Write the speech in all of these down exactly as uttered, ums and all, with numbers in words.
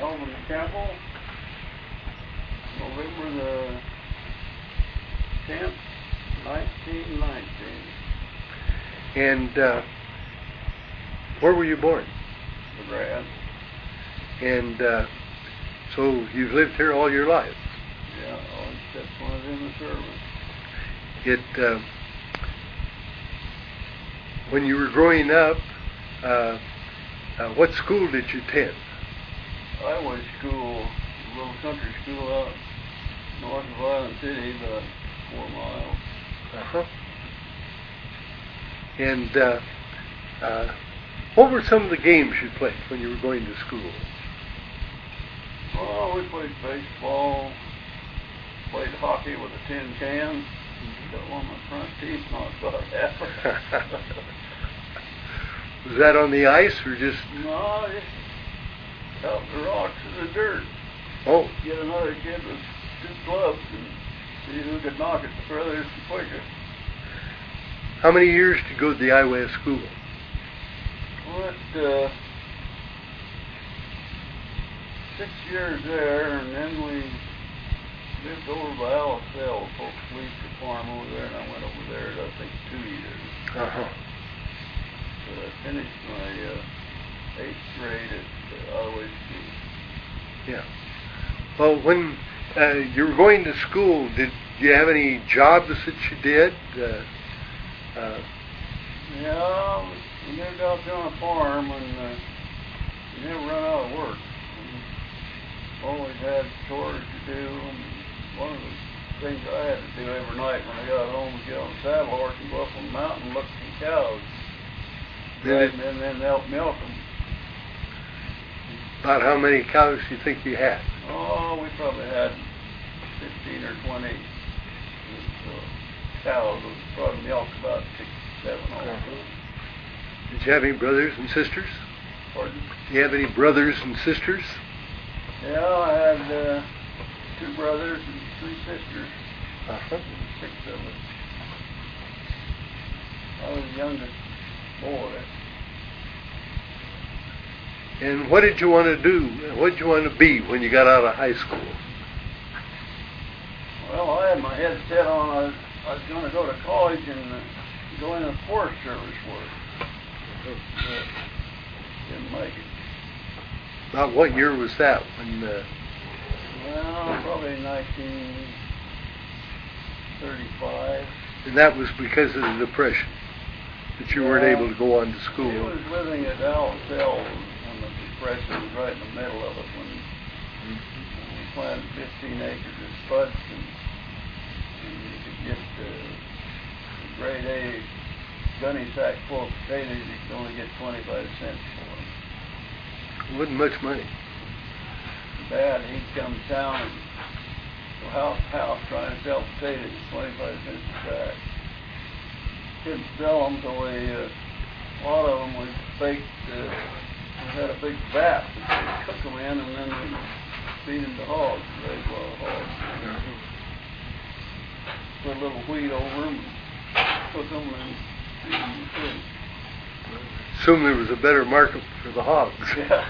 Melvin Campbell, November the tenth, nineteen nineteen. And uh, where were you born? McGrath. And uh, so you've lived here all your life? Yeah, all except when I was in the service. It, uh, when you were growing up, uh, uh, what school did you attend? I went to school, a little country school out north of Island City, about four miles. Uh-huh. And uh, uh, what were some of the games you played when you were going to school? Oh, we played baseball, played hockey with a tin can. Got one of my front teeth knocked out. Was that on the ice or just? No, just out in the rocks and the dirt. Oh. Get another kid with two clubs and see who could knock it the furthest and quickest. How many years did you go to the Iowa school? Went uh, six years there, and then we lived over by L S L. Folks leased a farm over there, and I went over there, I think, two years. Uh-huh. So I finished my uh, eighth grade at uh, Iowa School. Yeah. Well, when uh, you were going to school, did you have any jobs that you did? Uh, uh, yeah, we lived out there on a farm, and uh, we never run out of work. We always had chores to do, and one of the things I had to do every night when I got home was get on a saddle horse and go up on the mountain and look at some cows. Did and then, then help milk them. About how many cows do you think you had? Oh, we probably had fifteen or twenty uh, cows. We probably milked about six, seven all the time. Did you have any brothers and sisters? Pardon? Do you have any brothers and sisters? Yeah, I had uh, two brothers and three sisters. Uh-huh. Six of us. I was the youngest boy. And what did you want to do? What did you want to be when you got out of high school? Well, I had my head set on I was, I was going to go to college and uh, go into the Forest Service work. But didn't make it. About what year was that? When? Uh, Well, probably nineteen thirty-five. and that was because of the Depression, that you weren't Yeah. able to go on to school. He was living at L S L when the Depression was right in the middle of it, when mm-hmm. we planted fifteen acres of spuds, and, and you could get uh, a grade A gunny sack full of potatoes, you could only get twenty-five cents for them. It wasn't much money. Bad, he'd come to town and go house to house trying to sell potatoes at twenty-five cents a sack. Couldn't sell them, so we, uh, a lot of them was baked, uh, we had a big vat that we cook them in, and then we feed them to hogs, raise a lot of hogs. Mm-hmm. Put a little wheat over them, cook them, and feed them to fish. Assume there was a better market for the hogs. Yeah.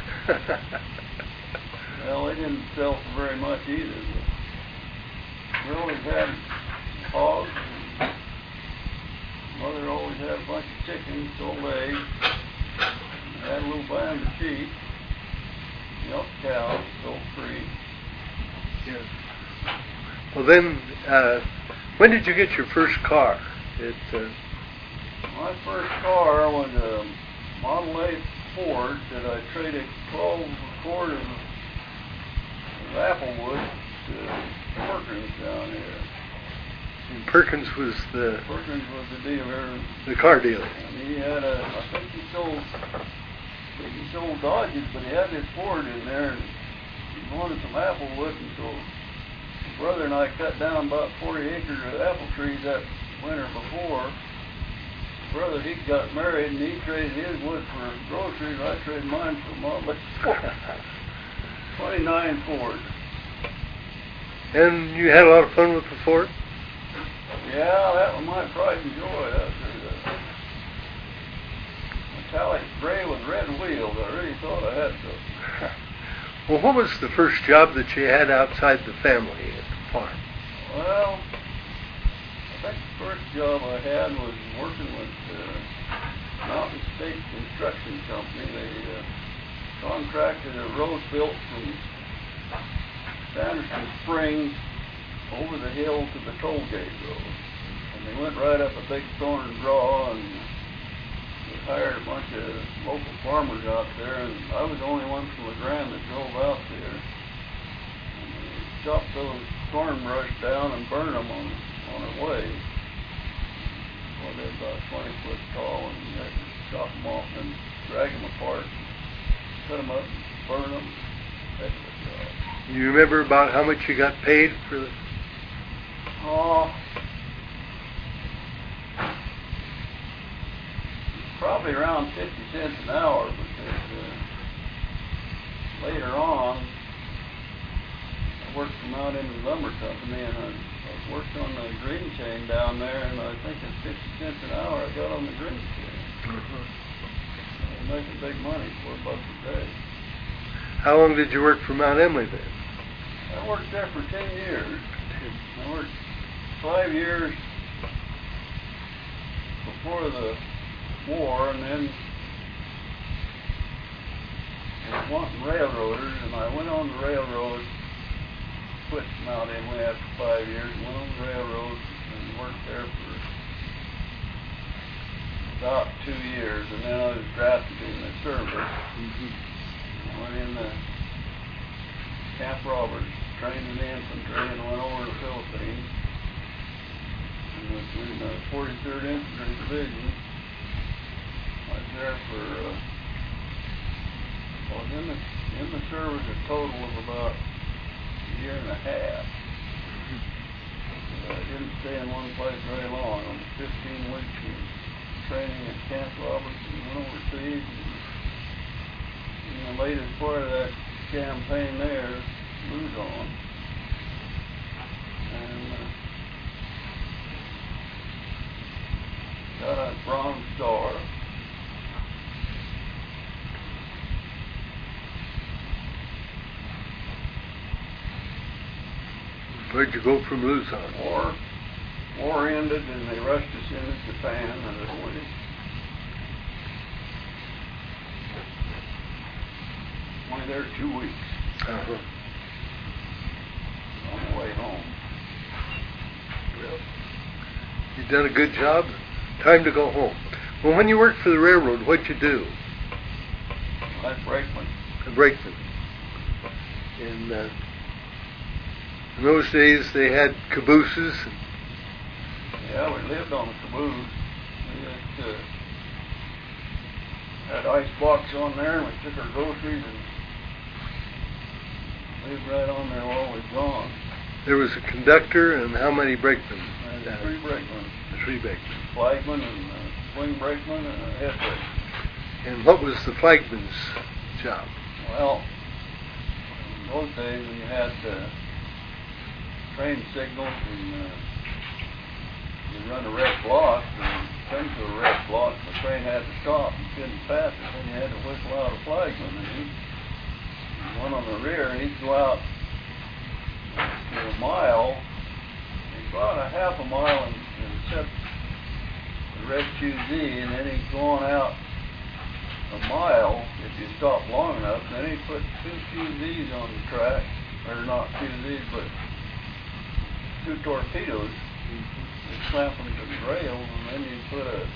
Well, they didn't sell for very much either. But we always had hogs. Mother always had a bunch of chickens, sold eggs. Had a little band of sheep. Milked cows, sold free. Yes. Well, then, uh, when did you get your first car? It, uh, My first car was a Model A Ford that I traded twelve cord of Applewood to Perkins down here. and Perkins was the Perkins was the dealer. the car dealer. And he had a, I think he sold, I think he sold Dodges, but he had this Ford in there, and he wanted some Applewood, and so my brother and I cut down about forty acres of apple trees that winter before. Brother, he got married, and he traded his wood for groceries. I traded mine for Model A Ford. twenty-nine Ford. And you had a lot of fun with the Ford? Yeah, that was my pride and joy. That was a metallic gray with red wheels. I really thought I had to. Well, what was the first job that you had outside the family at the farm? Well, I think the first job I had was working with uh, Mountain State Construction Company. They uh, contracted a road built from Sanderson Springs over the hill to the toll gate road. And they went right up a big thorn draw, and they hired a bunch of local farmers out there, and I was the only one from LeGrand that drove out there. And they chopped those thorn brush down and burned them on, on our way. Well, they're about twenty foot tall, and you had to chop them off and drag them apart, cut them up, and burn them. That's the job. You remember about how much you got paid for the... Oh, probably around fifty cents an hour, because uh, later on I worked from out in the lumber company, and I, I worked on the green chain down there, and I think it's fifty cents an hour I got on the green chain. Uh-huh. I was making big money, four bucks a day. How long did you work for Mount Emily then? I worked there for ten years. I worked five years before the war, and then I was wanting railroaders, and I went on the railroad, quit Mount Emily after five years, went on the railroad and worked there for about two years, and then I was drafted in the service. Mm-hmm. I went in the Camp Roberts, trained in the infantry, and went over to the Philippines. And was in the forty-third Infantry Division. I was there for, uh, I was in the, in the service a total of about a year and a half. But I didn't stay in one place very long. I was fifteen weeks in training at Camp Roberts, and went overseas. And, and the latest part of that campaign there, Luzon. And uh, got a Bronze Star. Where'd you go from Luzon? War, war ended, and they rushed us into Japan, and it was only there two weeks. Uh-huh. On the way home. Well, you've done a good job. Time to go home. Well, when you worked for the railroad, what'd you do? I was brakeman. A brakeman. And uh, in those days, they had cabooses. Yeah, we lived on a caboose. We had, uh, had ice box on there, and we took our groceries and lived right on there while we was gone. There was a conductor and how many brakemen? And uh, three brakemen. Three brakemen. Flagman and a swing brakeman and a head brakeman. And what was the flagman's job? Well, in those days when you had uh, train signals and uh, you run a red block, and come to a red block, the train had to stop and couldn't pass it, then you had to whistle out a flagman, and he one on the rear, and he'd go out for a mile, about a half a mile, and, and set the red Q Z, and then he'd go on out a mile if you stop long enough, and then he'd put two Q Zs on the track, or not Q Zs, but two torpedoes, and clamp them to the rails, and then you'd put a,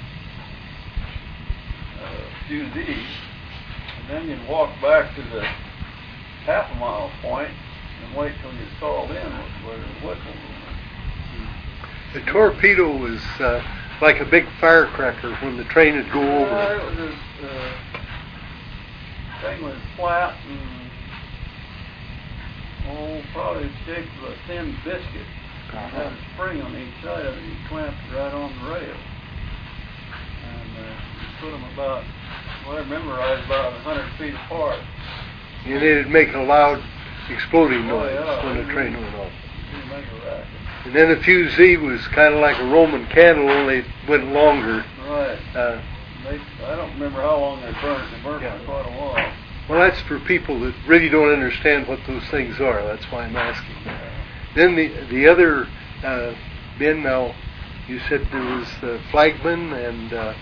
a Q Z, and then you'd walk back to the half a mile point and wait till you're called in where the whistle was. The torpedo was uh, like a big firecracker when the train would go over. Uh, it was a uh, thing was flat and oh, probably shaped of a thin biscuit. Uh-huh. It had a spring on each side of it. You clamped it right on the rail, and uh, you put them about. Well, I remember I was about a hundred feet apart. And it'd make a loud exploding Oh, noise yeah, when the it train did. went off. Didn't make a racket. And then a Q Z was kind of like a Roman candle, only it went longer. Right. Uh, They, I don't remember how long they burned. They burned Yeah. for quite a while. Well, that's for people that really don't understand what those things are. That's why I'm asking. Then the the other uh, men. Now, you said there was the flagman, and uh,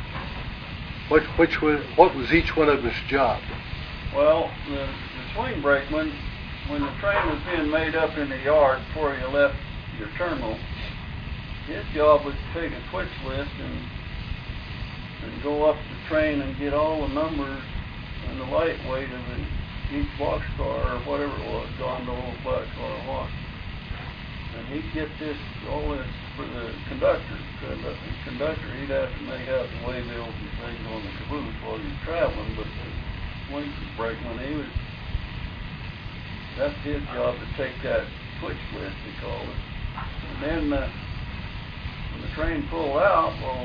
what which was what was each one of them's job? Well, the, the swing brakeman, when the train was being made up in the yard before you left your terminal, his job was to take a switch list and and go up the train and get all the numbers and the light weight of the, each boxcar or whatever it was, gondola, boxcar, or what. And he'd get this, all this for the conductor. The conductor, he'd have to make out the way bills and things on the caboose while you're traveling, but the swing brakeman, he was, that's his job to take that switch list, they call it. And then uh, when the train pulled out, well,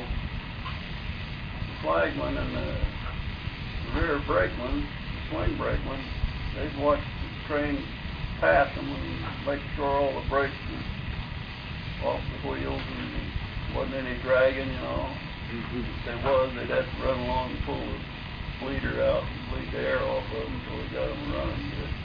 the flagman and the rear brakeman, the swing brakeman, they'd watch the train pass them and make sure all the brakes were off the wheels and there wasn't any dragging, you know. Mm-hmm. If there was, they'd have to run along and pull the bleeder out and bleed the air off of them until they got them running good.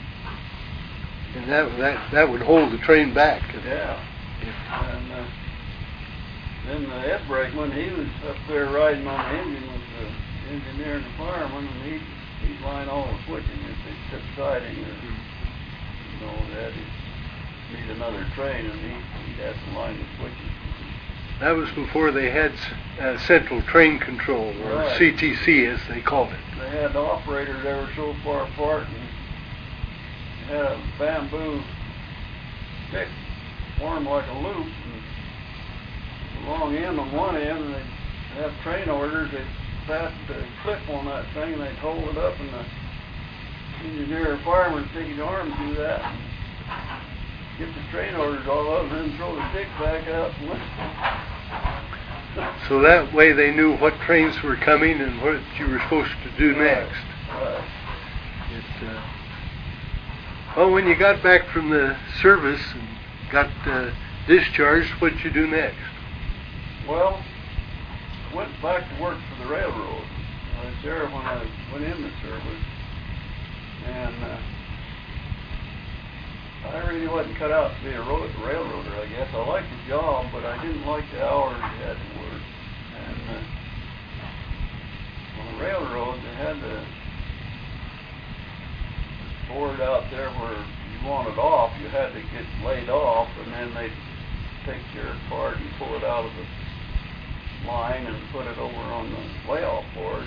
And that that that would hold the train back. Yeah. yeah. And uh, then the head brakeman, he was up there riding on the engine with the engineer and the fireman, and he'd, he'd line all the switching if they took siding or, you know, they had to meet another train, and he, he'd have to line the switches. That was before they had uh, central train control, or right. C T C as they called it. They had the operators that were so far apart, and they had a bamboo stick formed like a loop, and the long end on one end, and they'd have train orders, they'd fasten the clip on that thing, and they'd hold it up, and the engineer or fireman would stick his arm through that, and get the train orders all up, and then throw the stick back out and listen. So that way they knew what trains were coming and what you were supposed to do right. next. Right. It, uh, well, when you got back from the service and got uh, discharged, what did you do next? Well, I went back to work for the railroad. I was there when I went in the service, and uh, I really wasn't cut out to be a road, railroader, I guess. I liked the job, but I didn't like the hours you had to work. And uh, on the railroad, they had the board out there where you wanted off, you had to get laid off, and then they'd take your card and pull it out of the line and put it over on the layoff board.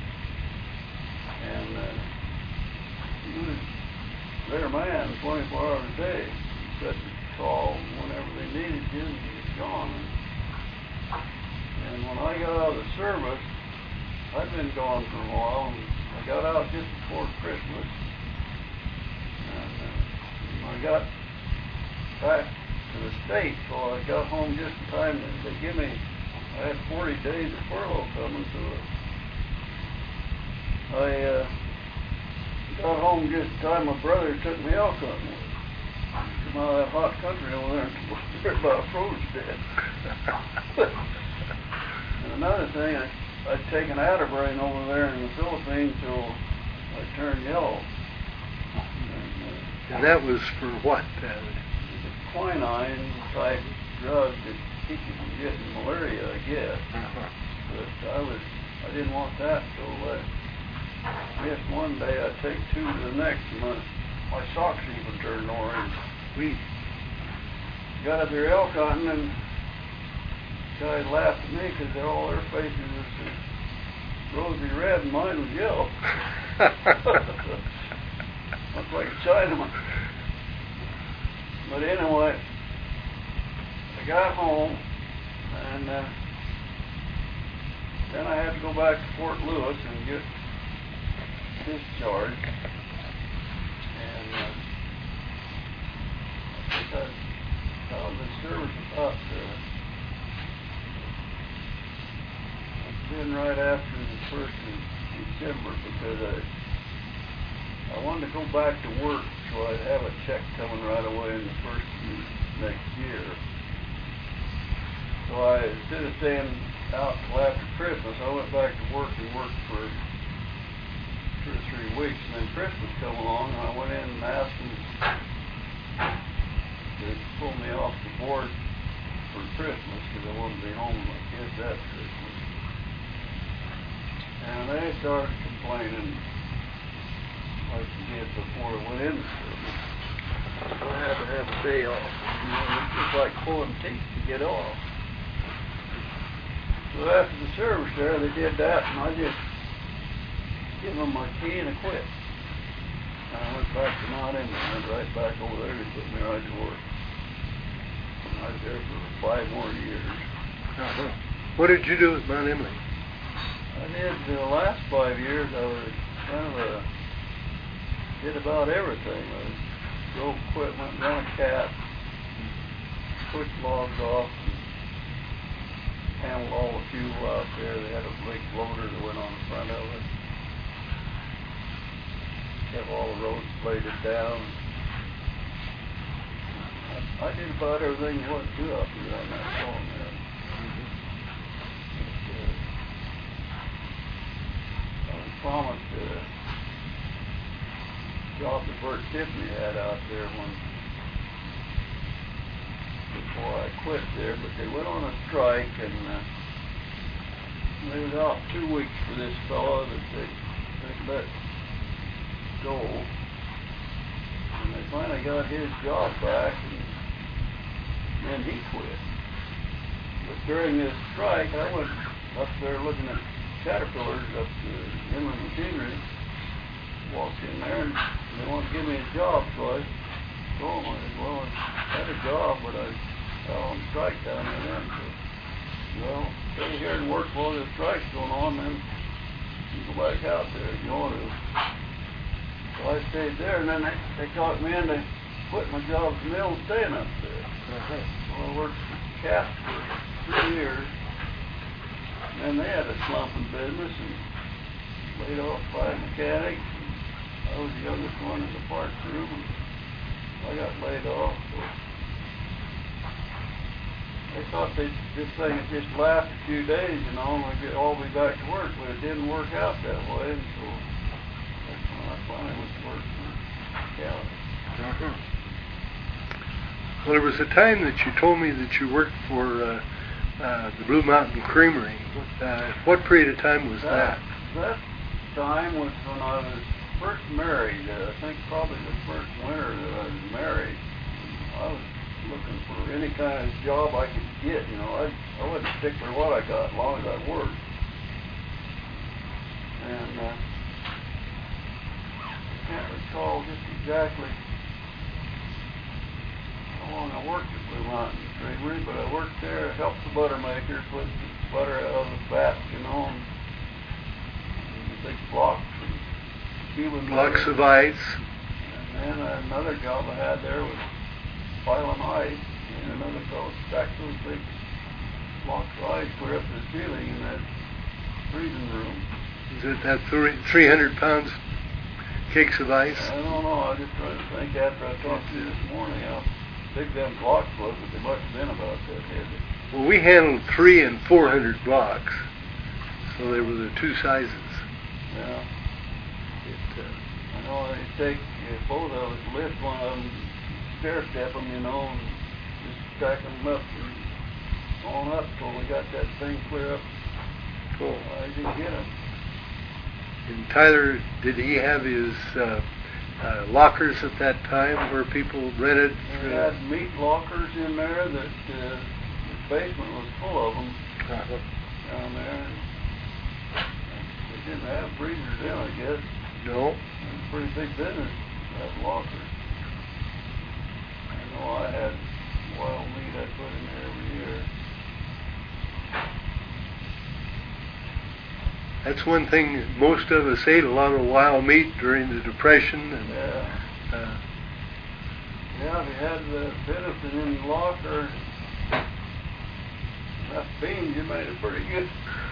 And uh, he was their man twenty-four hours a day. He said to call whenever they needed you, and he was gone. And when I got out of the service, I'd been gone for a while, and I got out just before Christmas. And uh, when I got back to the States, so I got home just in time that they give me, I had forty days of furlough coming, so I uh, got home just in time my brother took me elk hunting. Come out of that hot country over there and they're about froze to death. And another thing, I, I'd taken Atterbrain over there in the Philippines till I turned yellow. And, uh, and that was for what? Uh, a quinine type drug that keeps you from getting malaria, I guess. Uh-huh. But I was, I didn't want that, so I guess one day I take two to the next, and my, my socks even turned orange. We got up there elk hunting, and guys laughed at me because all their faces was rosy red, and mine was yellow. Looked like a Chinaman. But anyway, I got home, and uh, then I had to go back to Fort Lewis and get discharged. And uh, I think I, I was in service about uh, I've been right after the first of December, because I I wanted to go back to work so I'd have a check coming right away in the first of next year. So I, instead of staying out till after Christmas, I went back to work and worked for two or three weeks, and then Christmas come along, and I went in and asked them to pull me off the board for Christmas, because I wanted to be home with my kids that Christmas. And they started complaining like you did before I went in the service. So I had to have a day off. You know, it's just like pulling teeth to get off. So after the service there, they did that, and I just give them my key and I quit. And I went back to Mount Emily, went right back over there to put me right to work. And I was there for five more years. Uh-huh. What did you do at Mount Emily? I did the last five years. I was kind of a did about everything. I drove equipment, run a cat, pushed logs off, and handled all the fuel out there. They had a big loader that went on the front of it. Kept all the roads bladed down. I, I did about everything you want to do out there on that farm there. I was promised a job that Bert Tiffany had out there when before I quit there, but they went on a strike, and uh, they was out two weeks for this fellow that they, they let go, and they finally got his job back, and then he quit. But during this strike, I went up there looking at Caterpillars up to Inland Machinery. Walked in there, and they wanted to give me a job, so I told them, I said, well, I had a job, but I fell on strike down there then. So, well, stay here and work while the strike's going on, then you go back out there if you want to. So I stayed there, and then they, they talked me into quitting my job at the mill and staying up there. Uh-huh. So I worked for Cap for three years, and then they had a slumping business, and laid off five mechanics. I was the youngest one in the part crew, and I got laid off. So they thought they, this thing would just last a few days, you know, and we'd all be back to work, but it didn't work out that way, and so that's when I finally went to work for Cali. Uh-huh. Well, there was a time that you told me that you worked for uh, uh, the Blue Mountain Creamery. Uh, what period of time was that? That, that time was when I was first married. Uh, I think probably the first winter that I was married. I was looking for any kind of job I could get. You know, I I wasn't particular what I got, as long as I worked. And uh, I can't recall just exactly how long I worked at Blue Mountain Creamery, but I worked there, helped the butter makers put the butter out of the vat, you know, and, and the big blocks and Cuban Blocks butter. of ice. And then another job I had there was piling ice, and another fellow stacked those big blocks of ice clear up to the ceiling in that freezing room. Is it that three hundred pounds cakes of ice? I don't know. I was just trying to think after I talked to you this morning how big them blocks was, but they must have been about that heavy. Well, we handled three and four hundred blocks, so they were the two sizes. Yeah. It, uh, I know they take uh, both of us, lift one of them, stair step them, you know, and just stack them up and on up till we got that thing clear up. cool. I didn't get them. And Tyler, did he have his uh, uh, lockers at that time where people rented? We had meat lockers in there that uh, the basement was full of them Uh-huh. down there. They didn't have freezers in, I guess. No. It was a pretty big business to have lockers. I know I had wild meat I put in there every year. That's one thing most of us ate, a lot of wild meat during the Depression. And, Yeah. uh, Yeah, if you had the venison in the locker, enough beans, you made it pretty good.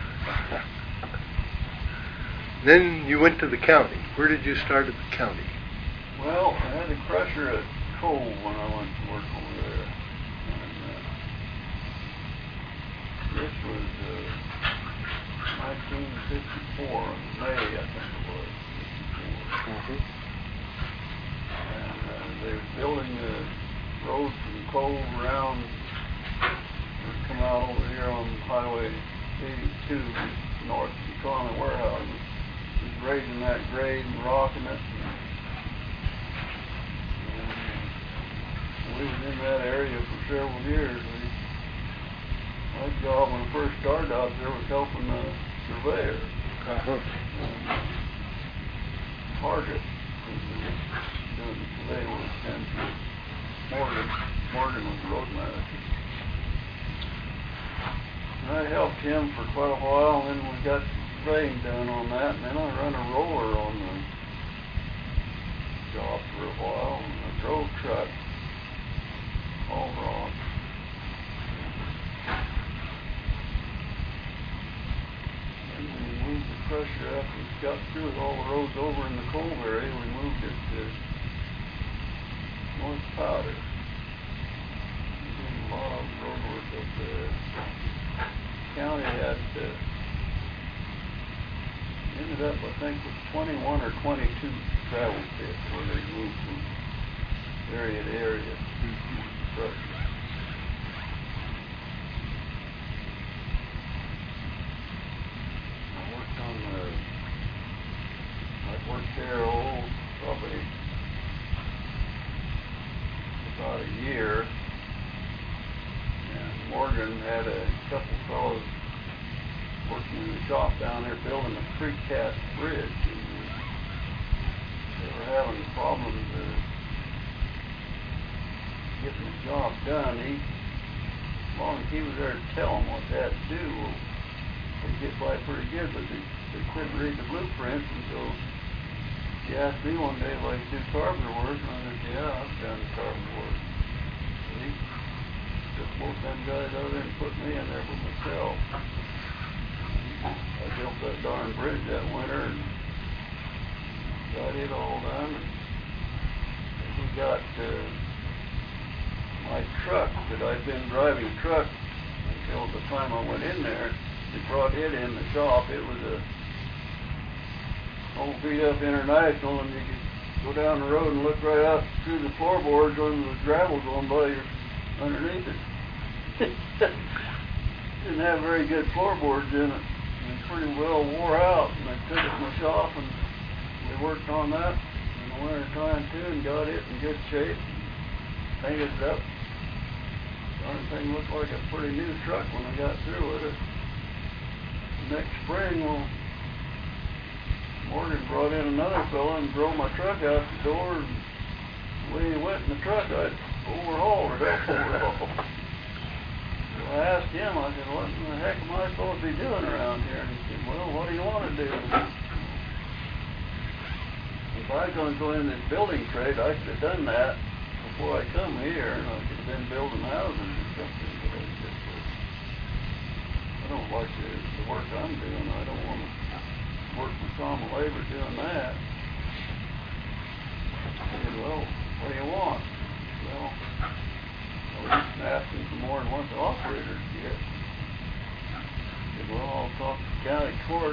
Then you went to the county. Where did you start at the county? Well, I had a crusher at Cole when I went to work over there. And, uh, this was uh, nineteen fifty-four, in May, I think it was. Mm-hmm. And uh, they're building the road from Cove around, or come out over here on Highway eighty-two, north of the Conley Warehouse. He's raising that grade and rocking it. And, and we was in that area for several years. We, my job when I first started out there was helping the surveyor. Uh-huh. And Target was doing the survey work, and Morgan, Morgan was the road manager. And I helped him for quite a while, and then we got surveying done on that, and then I run a roller on the job for a while, and I drove truck, all rock. And we moved the crusher after we got through with all the roads over in the Cove area. We moved it to North Powder. We did a lot of road work up there. County had uh, ended up, I think, with twenty-one or twenty-two travel pits where they moved from area to area. Mm-hmm. I worked on the, I worked there, oh, probably about a year. And Morgan had a couple fellows working in the shop down there building a precast bridge. And they were having problems uh, getting the job done. He, as long as he was there to tell them what they had to do, well, they'd get by pretty good, but they, they couldn't read the blueprints, and so he asked me one day if I could do carpenter work, and I said, yeah, I've done carpenter work. So he took both them guys out there and put me in there with myself. I built that darn bridge that winter and got it all done. And we got uh, my truck that I'd been driving truck until the time I went in there. They brought it in the shop. It was a old beat up International, and you could go down the road and look right out through the floorboards when the gravel going by underneath it. Didn't have very good floorboards in it. It was pretty well wore out, and I took it in the shop and we worked on that in the winter time too, and got it in good shape, painted it up. The thing looked like a pretty new truck when I got through with it. Next spring, well, Morgan brought in another fella and drove my truck out the door, and the way he went in the truck, I'd overhaul it, help overhaul. So I asked him, I said, what in the heck am I supposed to be doing around here? And he said, well, what do you want to do? If I was going to go in this building trade, I could have done that before I come here, and I could have been building houses or something, but I just, uh, I don't like the, the work I'm doing. I don't want to work for common labor doing that. I said, well, what do you want? Well, I was just asking for more than what the operators get. I said, well, I'll talk to the county court.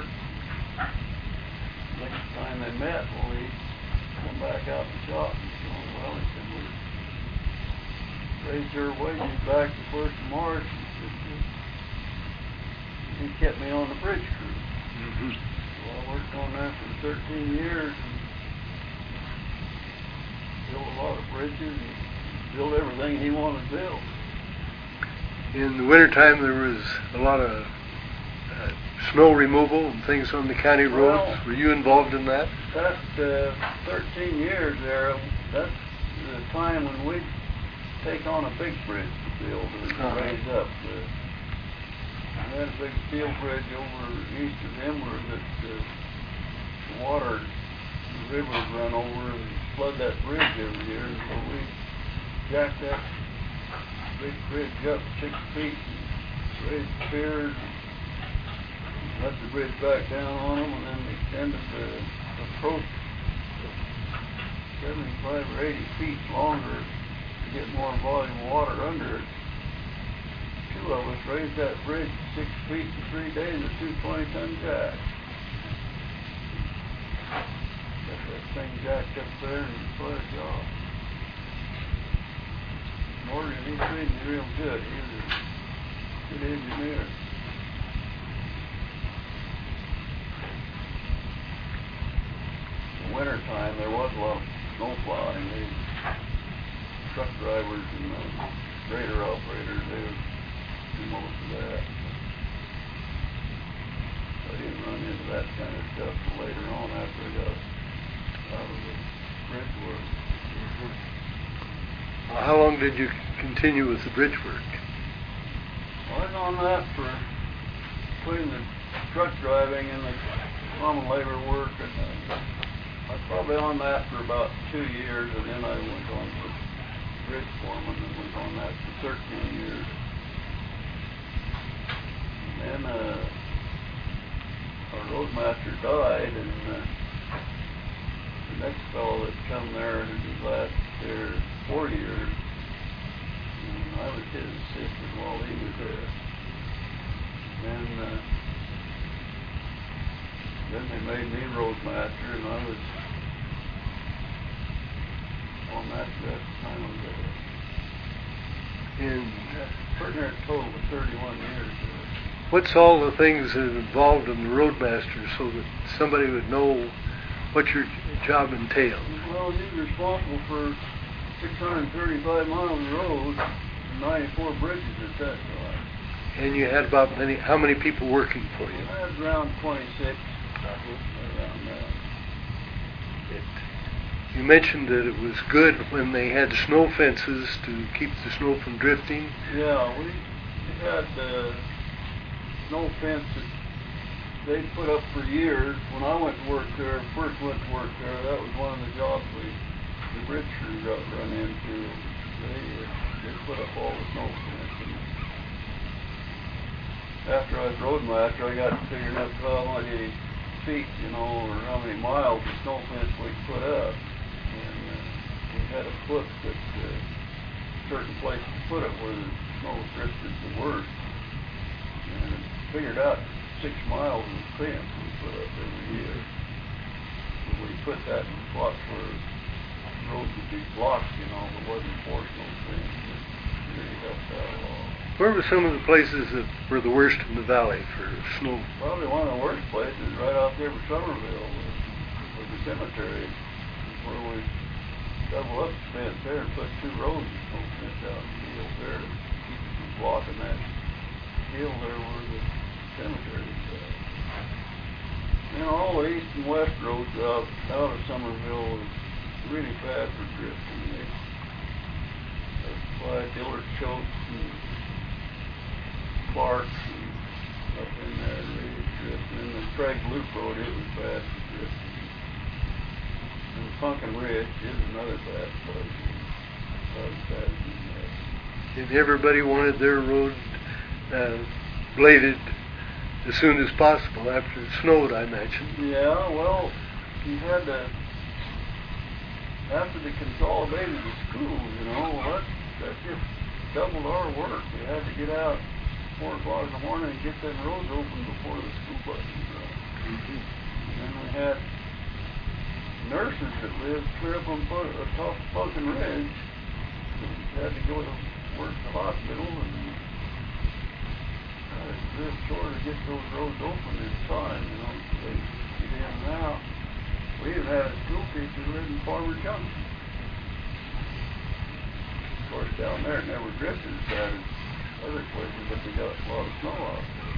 Next time they met, well, he come back out the shop and said, well, he said, we raised your wages back the first of March. He said, he kept me on the bridge crew. Mm-hmm. So I worked on that for thirteen years and built a lot of bridges and built everything he wanted to build. In the wintertime, there was a lot of uh, snow removal and things on the county roads. Well, were you involved in that? That uh, thirteen years there, that's the time when we'd take on a big bridge to build and uh-huh. raise up. Uh, we had a big steel bridge over east of Emler that uh, the water, the rivers run over and flood that bridge every year. And so we jacked that big bridge up six feet and raised the piers, let the bridge back down on them, and then extended the approach seventy-five or eighty feet longer to get more volume of water under it. Two of us raised that bridge six feet in three days with two twenty-ton jacks. Got that thing jacked up there and flushed off. Morgan, he treated me real good. He was a good engineer. In the winter time, there was a lot of snow plowing. They, truck drivers and uh, grader operators, they would do most of that. I didn't run into that kind of stuff till later on after I got out of the bridge work. Mm-hmm. Well, how long did you continue with the bridge work? Well, I was on that for between the truck driving and the common labor work, and uh, I was probably on that for about two years, and then I went on to bridge foreman and was on that for thirteen years. And then uh, our roadmaster died, and uh, the next fellow that come there and last there four years, and I was his assistant while he was there. And uh, then they made me roadmaster, and I was on that that time of the And pretty near a total of thirty-one years. What's all the things that are involved in the roadmaster so that somebody would know what your job entails? Well, he's responsible for six hundred thirty-five miles of road and ninety-four bridges at that time. And you had about many, how many people working for you? I had around twenty-six, around that. It, you mentioned that it was good when they had snow fences to keep the snow from drifting. Yeah, we, we had uh, snow fence that they put up for years. When I went to work there, first went to work there, that was one of the jobs we, the bridge crew got run into. They, uh, they put up all the snow fence. And after I was roadmaster, I got figuring out how many feet, you know, or how many miles of snow fence we put up. And uh, we had a book that uh, certain places put it where the snow drifted the worst. And it figured out six miles of fence we put up every year. So we put that in spots where roads would be blocked, you know, but wasn't forced no fence. It really helped out a lot. Where were some of the places that were the worst in the valley for snow? Probably one of the worst places right out there for Somerville was, was the cemetery, where we double up the fence there and put two rows of snow fence out in the hill there to keep it from blocking that hill there where the cemetery is at. You know, all the east and west roads out, out of Somerville was really bad for drifting. They, that's why Dillard Schultz and Clark and up in there really drifting. And the Craig Loop Road, it was bad for drifting. And Punkin Ridge is another bad place. About as bad as that. And everybody wanted their road uh, bladed as soon as possible after it snowed, I imagine. Yeah, well, you had to, after they consolidated the schools, you know, that, that just doubled our work. We had to get out at four o'clock in the morning and get them roads open before the school buses run. Mm-hmm. And then we had nurses that lived clear up on uh, top of Punkin Ridge that had to go to work at the hospital, and uh, it's real short to get those roads open in time, you know, so they get in and out. We even had a school teacher who lived in Farmer Junction. Of course, down there it never drifted as bad as other places, but they got a lot of snow out there.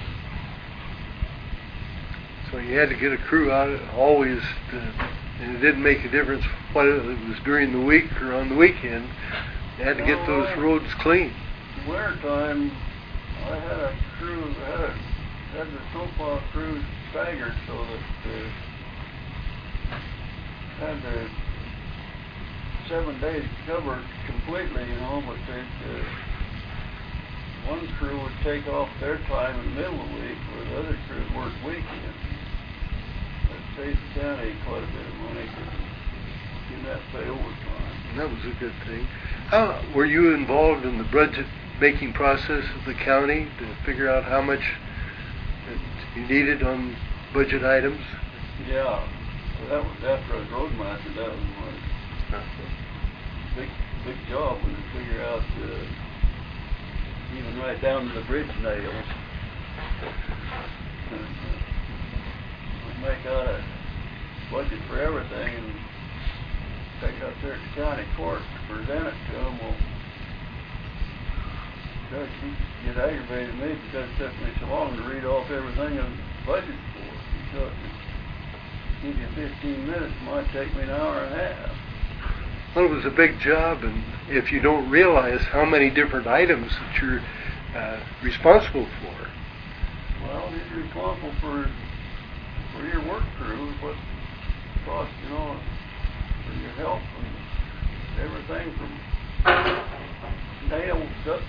So you had to get a crew out always, to, and it didn't make a difference whether it was during the week or on the weekend. You had to get those roads clean. In winter time, I had a crew, had, a, had the snowplow crews staggered so that uh, had the seven days covered completely, you know, but they'd, uh, one crew would take off their time in the middle of the week, where the other crew worked weekends. That saved the county quite a bit of money because you didn't have to pay overtime. That was a good thing. How were you involved in the budget making process of the county to figure out how much that you needed on budget items? Yeah, So that was after I was roadmaster. That was my big, big job was to figure out, uh, even right down to the bridge nails. And, uh, we'd make out a budget for everything and take it up there at the county court to present it to them. Well, Judge, he get aggravated at me because it took me so long to read off everything I budgeted for. He thought, give you fifteen minutes, it might take me an hour and a half. Well, it was a big job, and if you don't realize how many different items that you're uh, responsible for. Well, you're responsible for for your work crew, what cost, you know, for your help and everything from nails up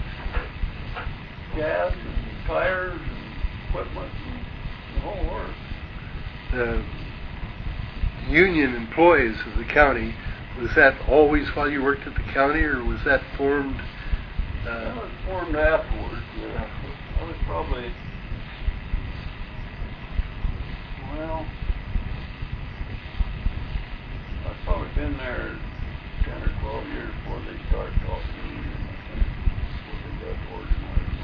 to gas and tires and equipment and the whole works. The union employees of the county, was that always while you worked at the county, or was that formed? Uh, that was formed afterwards. Yeah. I was probably, well, I've probably been there ten or twelve years before they started talking to me, before they got organized.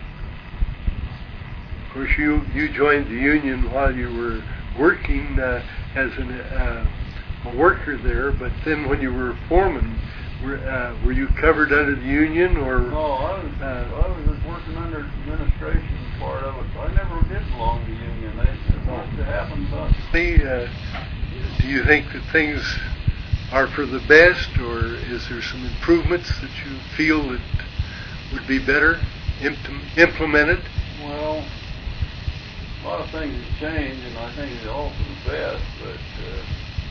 Of course, you, you joined the union while you were working uh, as an, uh, a worker there, but then when you were foreman, were, uh, were you covered under the union, or? No, I was, uh, I was just working under administration part of it. I never did belong to the union. They, it must have happened about... Uh, do you think that things are for the best, or is there some improvements that you feel that would be better imp- implemented? Well, a lot of things have changed, and I think it's all for the best, but, uh,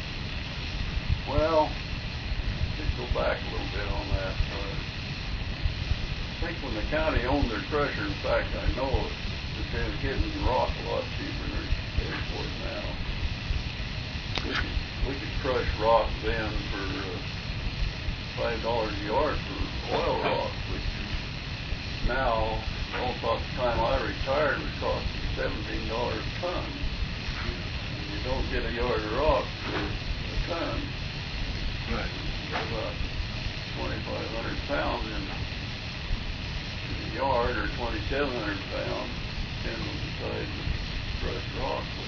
well, let's go back a little bit on that. Uh, I think when the county owned their crusher, in fact, I know it, that they were getting rock a lot cheaper than they're for it now. We could, we could crush rock then for uh, five dollars a yard for oil rock, which now, all about the time I retired, would cost me seventeen dollars a ton. And you don't get a yard of rock for a ton. Right. About twenty-five hundred pounds in, in the yard, or twenty-seven hundred pounds, depending on the size of the crushed rock. But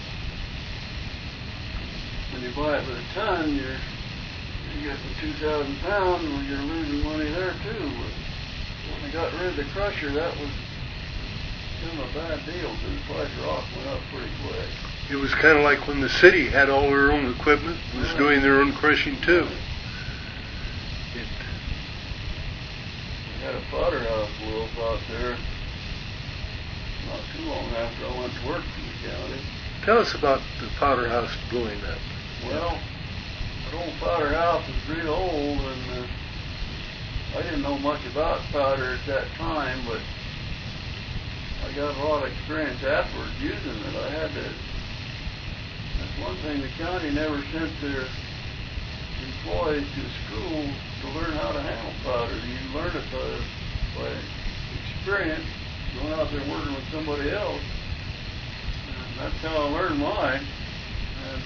when you buy it with a ton, you're you get the two thousand pounds, well, you're losing money there too. But when they got rid of the crusher, that was kind of a bad deal, because the price of rock went up pretty quick. It was kind of like when the city had all their own equipment, was right. doing their own crushing too. It, we had a powder house blew up out there not too long after I went to work for the county. Tell us about the powder house blowing up. Well, that old powder house was real old, and uh, I didn't know much about powder at that time, but I got a lot of experience afterwards using it. I had to, that's one thing, the county never sent their employees to school to learn how to handle powder. You learn it by, by experience, going out there working with somebody else. And that's how I learned mine. And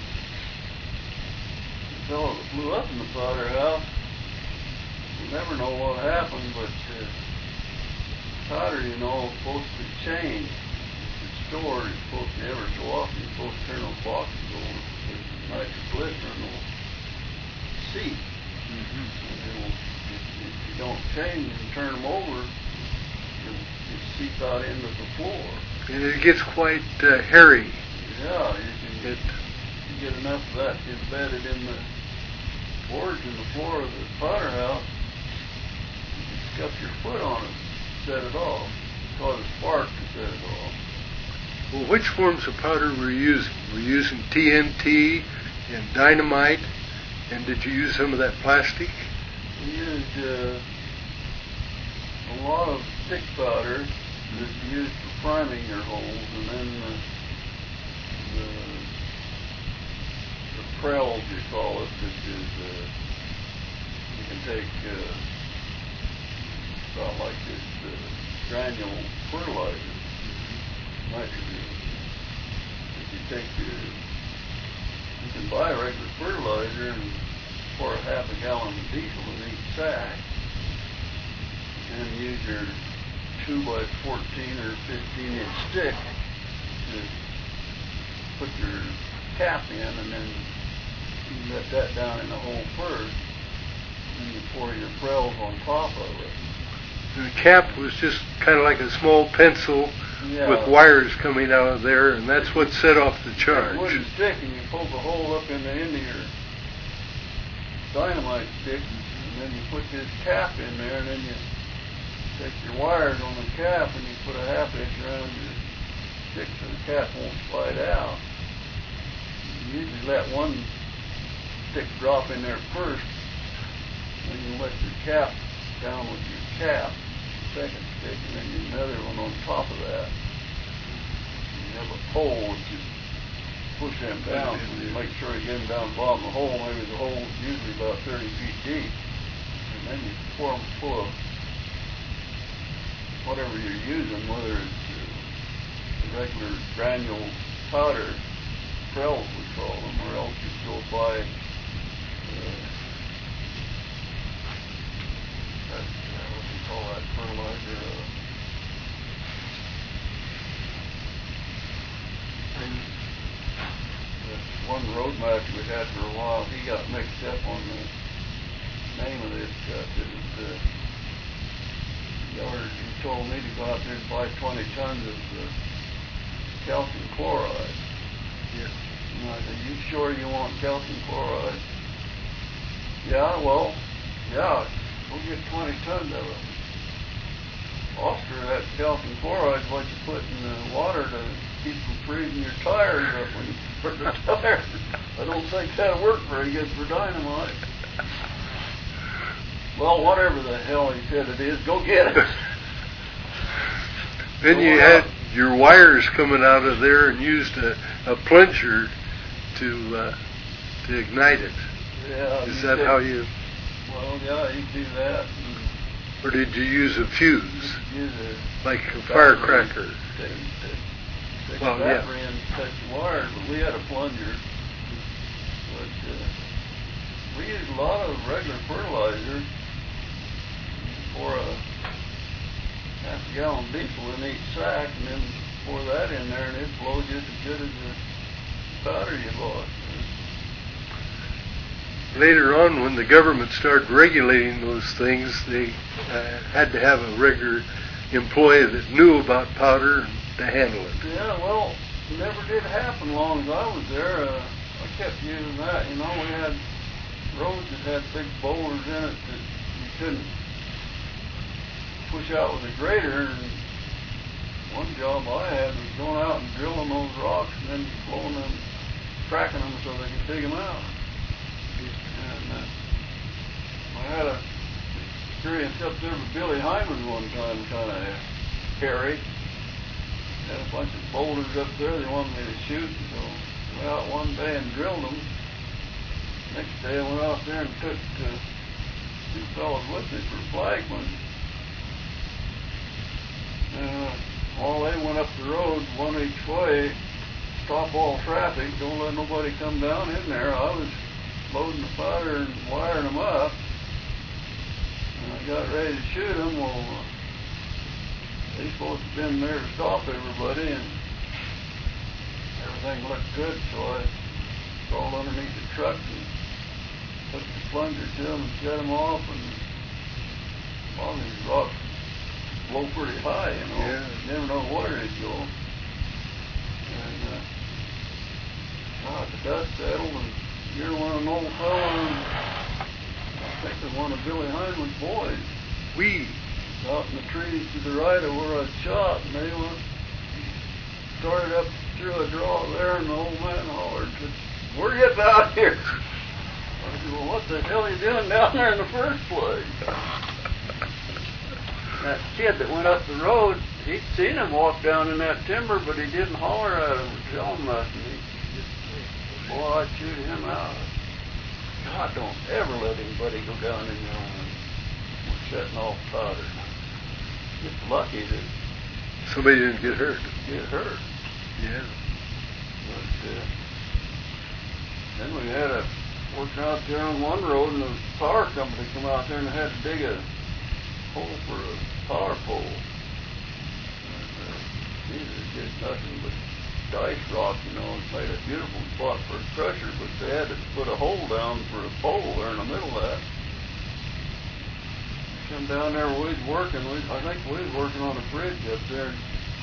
the fellow that blew up in the powder house, you never know what happened, but uh, powder, you know, is supposed to change. It's stored, it's supposed to ever so often, you're supposed to turn those boxes over. There's nitroglycerin will seep. Mm-hmm. And it'll, if, if you don't change and turn them over, it'll, it'll seep out into the floor. And it gets quite uh, hairy. Yeah, you can it, you get enough of that embedded in the boards in the floor of the powder house, you can scuff your foot on it. Set it off, cause a spark to set it off. Well, which forms of powder were you using? Were you using T N T and dynamite? And did you use some of that plastic? We used uh, a lot of stick powder that's used for priming your holes, and then the, the, the prels, you call it, which is, uh, you can take uh, about like this uh, granule fertilizer, nitrogen. If you take the you can buy regular fertilizer and pour a half a gallon of diesel in each sack, and use your two by fourteen or fifteen inch stick to put your cap in, and then you let that down in the hole first, and you pour your Prels on top of it. The cap was just kind of like a small pencil Yeah. with wires coming out of there, and that's what set off the charge. A wooden stick, and you poke a hole up in the end of your dynamite stick, and then you put this cap in there, and then you take your wires on the cap, and you put a half inch around your stick so the cap won't slide out. You usually let one stick drop in there first, and you let your cap down with your cap, the second stick, and then you another one on top of that. You have a pole that you push them down, so you make sure you get them down the bottom of the hole. Maybe the hole's usually about thirty feet deep, and then you pour them full of whatever you're using, whether it's uh, regular granule powder, Prels we call them, or else you go buy uh, that, uh, what do you call that fertilizer? Uh, that one road match we had for a while, he got mixed up on the name of this stuff. It was uh, yard. He told me to go out there and buy twenty tons of uh, calcium chloride. Yeah. And I said, you sure you want calcium chloride? Yeah, well, yeah, we'll get twenty tons of it. Oscar, that calcium chloride is what you put in the water to keep from freezing your tires up when you burn the tires. I don't think that'll work very good for dynamite. Well, whatever the hell he said it is, go get it. Then so you had your wires coming out of there and used a, a plunger to uh, to ignite it. Yeah. Is that how you... Well, yeah, you do that. Or did you use a fuse? Use a like a firecracker? Stick Well, a yeah. battery in to touch the wires, but we had a plunger. But uh, we used a lot of regular fertilizer for a half a gallon diesel in each sack, and then pour that in there, and it blows just as good as the powder you bought. Later on, when the government started regulating those things, they uh, had to have a regular employee that knew about powder to handle it. Yeah, well, it never did happen long as I was there. Uh, I kept using that. You know, we had roads that had big boulders in it that you couldn't push out with a grader. And one job I had was going out and drilling those rocks and then blowing them, cracking them so they could dig them out. And uh, I had a experience up there with Billy Hyman one time, kind of hairy. Had a bunch of boulders up there they wanted me to shoot, so I went out one day and drilled them. Next day I went out there and took uh, two fellows with me for flagmen. And uh, while they went up the road, one each way, stop all traffic, don't let nobody come down in there. I was loading the powder and wiring them up. And I got ready to shoot them. Well, uh, they supposed to have been there to stop everybody, and everything looked good, so I crawled underneath the truck and took the plunger to them and shut them off. And a lot of these rocks blow pretty high, you know. Yeah. You never know where they'd go. And uh, God, the dust settled, and you're one of an old fella, and I think it was one of Billy Hyman's boys. We Out in the trees to the right of where I shot, and they went, started up through a draw there, and the old man hollered, said, "We're getting out here." I said, "Well, what the hell are you doing down there in the first place?" That kid that went up the road, he'd seen him walk down in that timber, but he didn't holler at him or tell him nothing. He just, boy, I'd shoot him out. God, don't ever let anybody go down in there when we're setting off powder. Just lucky that somebody didn't get hurt. get hurt. Yeah. But uh, Then we had a working out there on one road, and the power company come out there and had to dig a hole for a power pole. And, uh, these are just nothing but dice rock, you know. It's made a beautiful spot for a crusher, but they had to put a hole down for a pole there in the middle of that. Come down there, we was working. We, I think we was working on a bridge up there.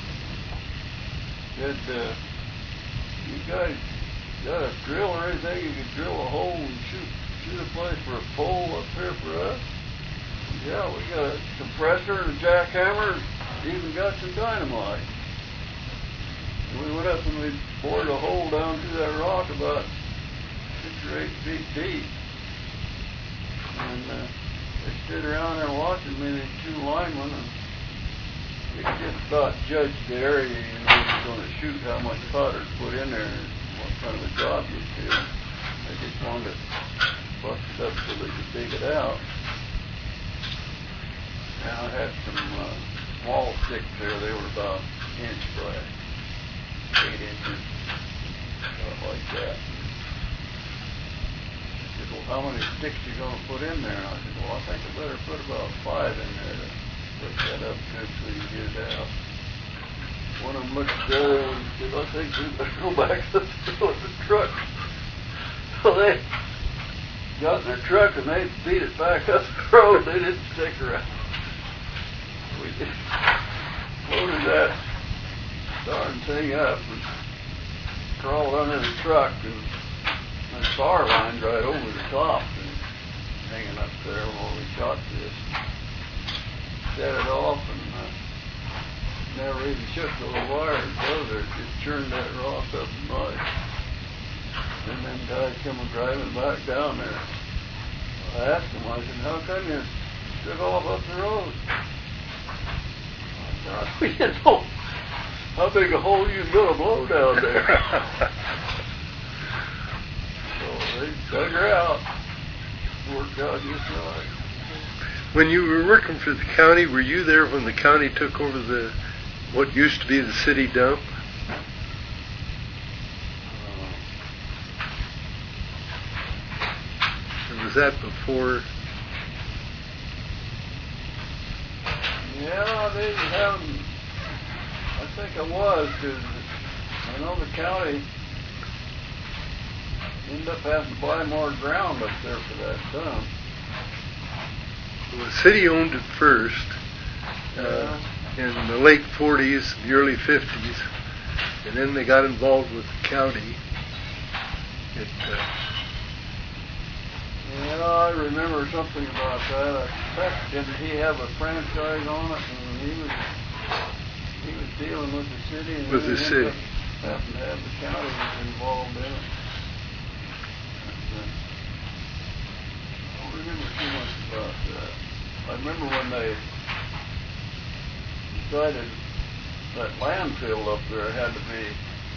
Said, uh, "You guys got a drill or anything? You could drill a hole and shoot shoot a place for a pole up here for us?" "Yeah, we got a compressor and a jackhammer. Even got some dynamite." And we went up and we bored a hole down through that rock about six or eight feet deep. And uh, they stood around there watching me, these two linemen, and they just about judged the area, you know, was going to shoot how much powder to put in there and what kind of a job you'd do. They just wanted to bust it up so they could dig it out. And I had some uh, wall sticks there. They were about an inch by eight inches, stuff like that. He said, "Well, how many sticks are you going to put in there?" And I said, "Well, I think I better put about five in there to put that up good so you get it out." One of them looked at the other and said, "I think we better go back to the truck." So they got in their truck and they beat it back up the road. They didn't stick around. We just loaded that darn thing up and crawled under the truck, and the car lined right over the top and hanging up there while we shot this. Set it off and uh, never even shook those wires over. It just churned that rock up nice. And then guys come driving back down there. I asked them, I said, "How come you took off up the road?" I said, "We didn't know how big a hole you can build a blow down there." So they dug her out. Worked out just right. When you were working for the county, were you there when the county took over the what used to be the city dump? Or was that before? Yeah, they haven't. I think I was, because I know the county ended up having to buy more ground up there for that dump. Well, the city owned it first uh, in the late forties, the early fifties, and then they got involved with the county. It, uh, yeah, I remember something about that. I suspect, didn't he have a franchise on it, and he was he was dealing with the city, and with the city. Happened to have the county involved in it. I don't remember too much about that. I remember when they decided that landfill up there had to be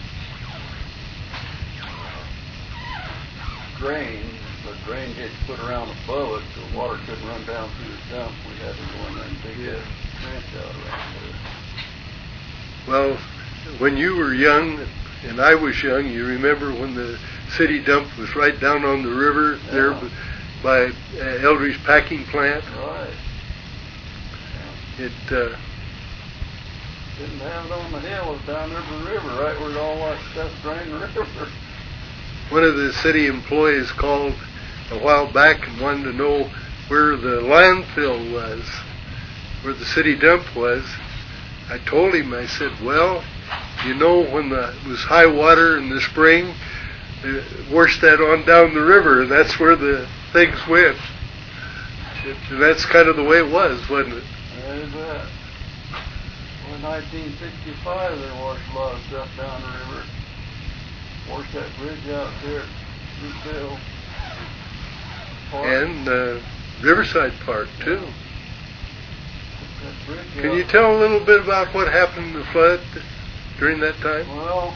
drained, the drain gets put around above it so water couldn't run down through the dump. We had to go in there and dig that trench out around there. Well, when you were young, and I was young, you remember when the city dump was right down on the river Yeah. there by uh, Eldridge Packing Plant? Right. Yeah. It uh, Didn't have it on the hill, it was down there by the river, right where all that stuff drained the river. one of the city employees called a while back and wanted to know where the landfill was, where the city dump was. I told him, I said, well, you know, when the, it was high water in the spring, they washed that on down the river, and that's where the things went. It, and that's kind of the way it was, wasn't it? That is that. Well, in nineteen sixty-five, they washed a lot of stuff down the river. Washed that bridge out there at Roosevelt Park. And uh, Riverside Park, too. That bridge Can out. you tell a little bit about what happened in the flood during that time? Well,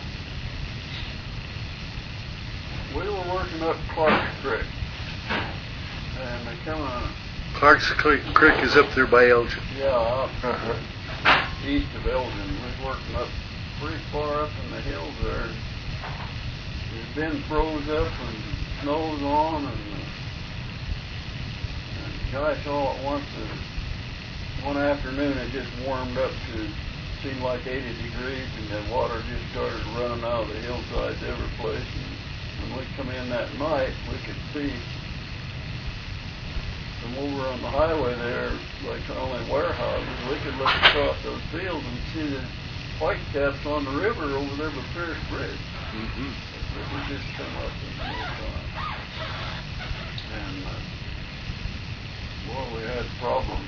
we were working up Clark's Creek, and they come on. Clark's Creek is up there by Elgin. Yeah, out Uh-huh. east of Elgin. We was working up pretty far up in the hills there. It had been froze up, and snow's on, and, uh, and gosh, all at once, uh, one afternoon it just warmed up to seemed like eighty degrees, and the water just started running out of the hillsides every place. And when we come in that night, we could see from over on the highway there, like only warehouses, we could look across those fields and see the white caps on the river over there by Pierce Bridge. Mm-hmm. The river just come up and moved on. And, uh, well, we had problems.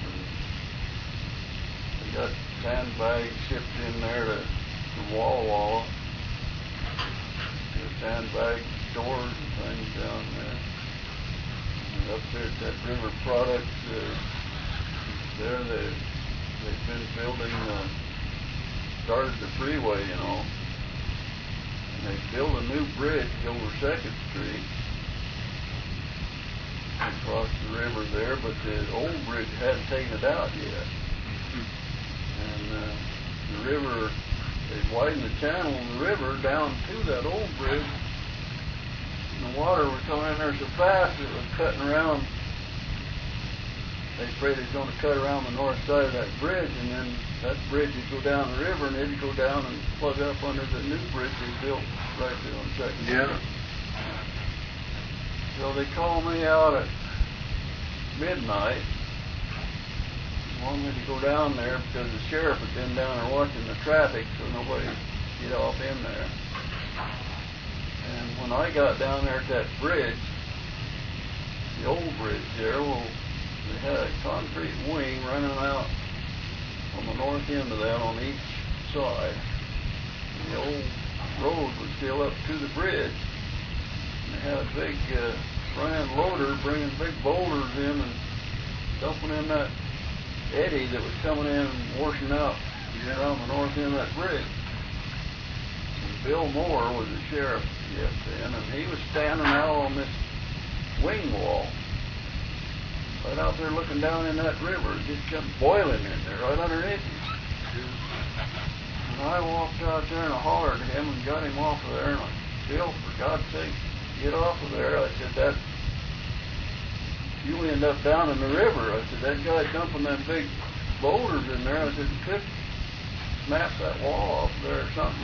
We got sandbags shipped in there to, to Walla Walla. There's sandbag stores and things down there. And up there at that River Products, uh, there they, they've been building, uh, started the freeway, you know. And they built a new bridge over second Street across the river there, but the old bridge hadn't taken it out yet. And uh, the river, they widened the channel in the river down to that old bridge. And the water was coming in there so fast it was cutting around. They afraid it was going to cut around the north side of that bridge, and then that bridge would go down the river, and it'd go down and plug up under the new bridge they built right there on Second Street. Yeah. So they called me out at midnight. Wanted me to go down there because the sheriff had been down there watching the traffic so nobody would get off in there. And when I got down there at that bridge, the old bridge there, well, they had a concrete wing running out on the north end of that on each side. And the old road was still up to the bridge. And they had a big uh, front-end loader bringing big boulders in and dumping in that eddy that was coming in and washing out around the north end of that bridge. And Bill Moore was the sheriff yet then, and he was standing out on this wing wall, right out there looking down in that river. It just kept boiling in there, right underneath him. And I walked out there and I hollered at him and got him off of there, and I said, Bill, for God's sake, get off of there. I said, that you end up down in the river. I said, that guy dumping them big boulders in there, I said, you could snap that wall off there or something.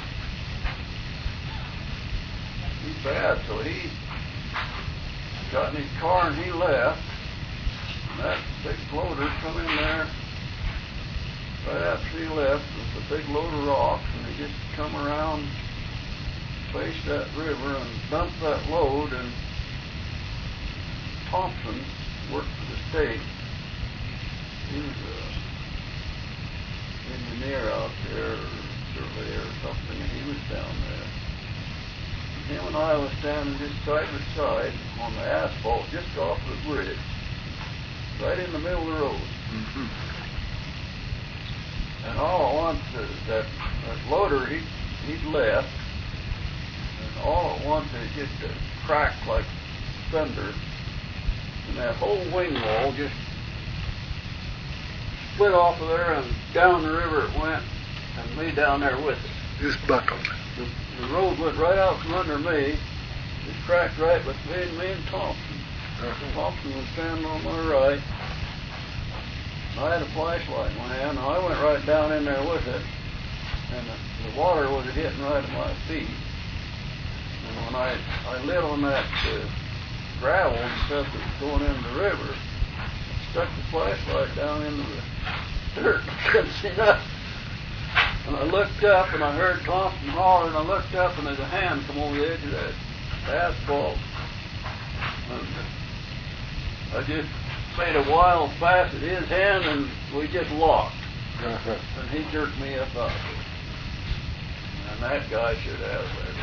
He's bad. So he got in his car and he left. And that big loader come in there right after he left with a big load of rocks, and he just come around, faced that river and dumped that load. And Thompson worked for the state. He was an engineer out there, or surveyor or something, and he was down there. And him and I was standing just side by side on the asphalt just off the bridge, right in the middle of the road. Mm-hmm. And all at once, uh, that, that loader, he, he'd left, and all at once it just uh, cracked like thunder. And that whole wing wall just split off of there and down the river it went, and me down there with it. Just buckled. The, the road went right out from under me. It cracked right between me and Thompson. Uh-huh. Thompson was standing on my right. I had a flashlight in my hand, and I went right down in there with it. And the, the water was hitting right at my feet. And when I, I lit on that uh, gravel and stuff that was going into the river, stuck the flashlight down into the dirt and couldn't see nothing. And I looked up and I heard Thompson holler, and I looked up and there's a hand come over the edge of that asphalt. And I just made a wild pass at his hand and we just locked. Uh-huh. And he jerked me up out of it. And that guy should have it.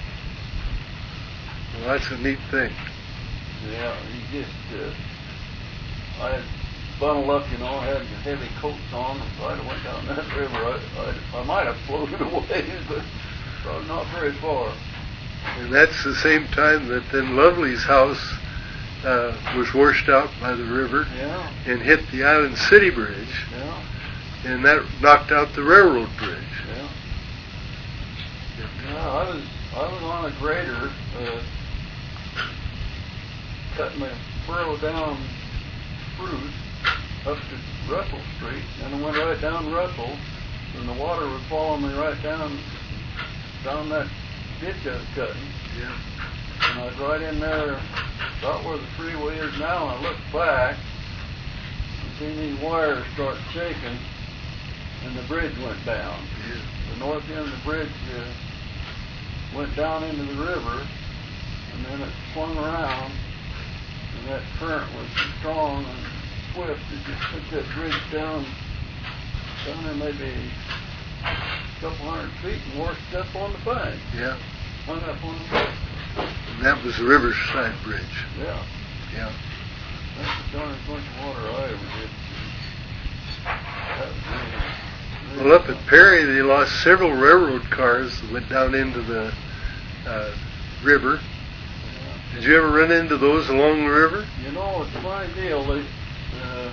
Well, that's a neat thing. Yeah, he just, uh, I had bundled up, you know, I had heavy coats on. If I'd have went down that river, I, I, I might have floated away, but probably not very far. And that's the same time that then Lovely's house uh, was washed out by the river. Yeah. And hit the Island City Bridge. Yeah. And that knocked out the railroad bridge. Yeah. Yeah, I was I was on a grader uh, cut my furrow down Spruce up to Russell Street, and I went right down Russell, and the water was following me right down down that ditch I was cutting. Yeah. And I was right in there, about where the freeway is now, and I looked back and seen these wires start shaking, and the bridge went down. Yeah. The north end of the bridge uh, went down into the river, and then it swung around, and that current was strong and swift. It just took that bridge down, down there maybe a couple hundred feet and washed up on the bank. Yeah. Hung up on the bank. And that was the Riverside Bridge. Yeah. Yeah. That's the darnest bunch of water I ever did. That was really, really Well, up at Perry, they lost several railroad cars that went down into the uh, river. Yeah. Did you ever run into those along the river? You know, it's a funny deal. They, uh,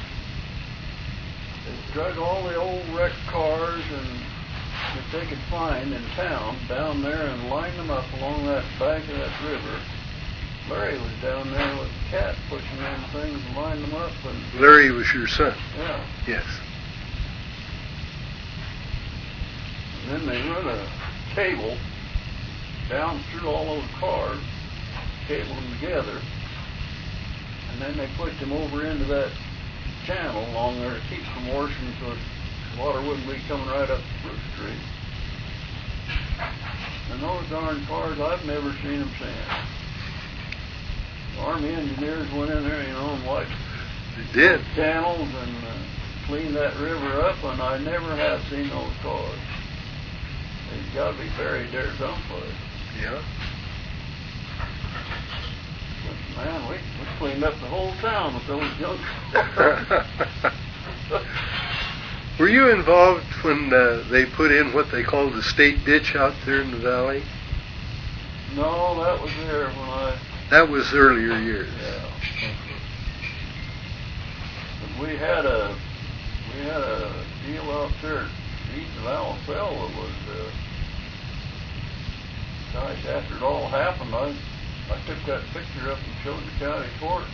they drug all the old wrecked cars and that they could find in town down there and lined them up along that bank of that river. Larry was down there with the cat pushing them things and lined them up. And Larry was your son? yeah. Yes. And then they run a cable down through all those cars, cable them together, and then they pushed them over into that channel along there to keep from washing so the water wouldn't be coming right up Spruce Street. And those darn cars, I've never seen them since. The Army engineers went in there, you know, and wiped They did. channels and uh, cleaned that river up, and I never have seen those cars. They've got to be buried there someplace. Yeah. But man, we, we cleaned up the whole town with those junk cars. Were you involved when uh, they put in what they called the state ditch out there in the valley? No, that was there when I... That was earlier years. Yeah. But we had a we had a deal out there east of Alfell that was, uh, gosh, after it all happened, I I took that picture up and showed the county court.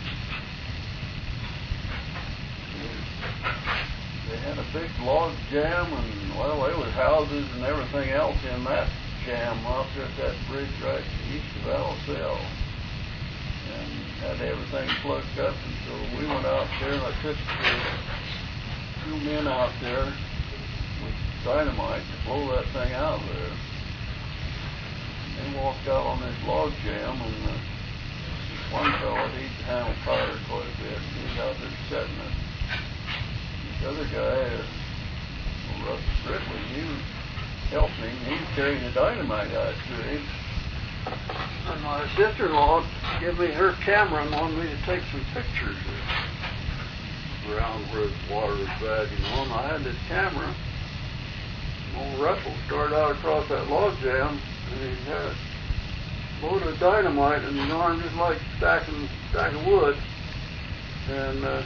They had a big log jam, and well, there was houses and everything else in that jam out there at that bridge right east of Alfell. And had everything plugged up, and so we went out there, and I took uh, two men out there with dynamite to blow that thing out of there. And they walked out on this log jam, and uh, one fellow, he'd handled powder quite a bit, and he was out there setting it. This other guy, uh, Russ Ridley, he was helping him, he was carrying the dynamite out to him. And my sister-in-law gave me her camera and wanted me to take some pictures around where the water was bad, you know, and I had this camera. Old Russell started out across that log jam, and he had a load of dynamite in his arm, just like stacking stack of wood. And uh,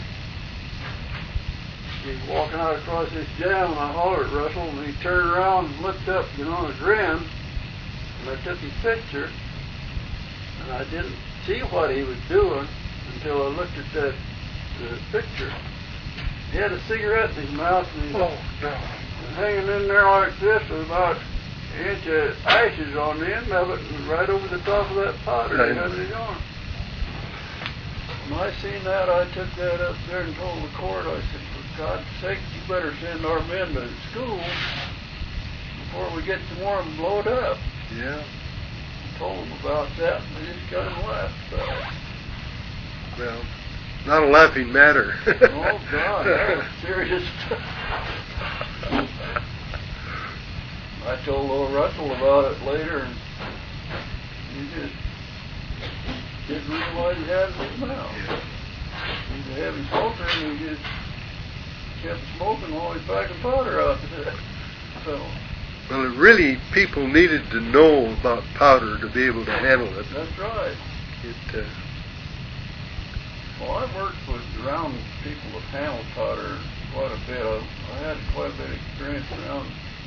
he's walking out across this jam, and I hollered at Russell, and he turned around and looked up, you know, and grinned. And I took his picture, and I didn't see what he was doing until I looked at that the picture. He had a cigarette in his mouth, and he was oh, hanging in there like this with about an inch of ashes on the end of it, and right over the top of that powder he had in his arm. When I seen that, I took that up there and told the court, I said, for God's sake, you better send our men to school before we get some more and blow it up. Yeah. I told them about that, and they just kind of laughed about it. Well, not a laughing matter. Oh, God, that was serious stuff. I told old Russell about it later, and he just didn't realize he had it in his mouth. He's a heavy smoker, and he just kept smoking while he's packing powder out there. So... Well, it really, people needed to know about powder to be able to handle it. That's right. It, uh, well, I've worked with around people that handle powder quite a bit. I, I had quite a bit of experience around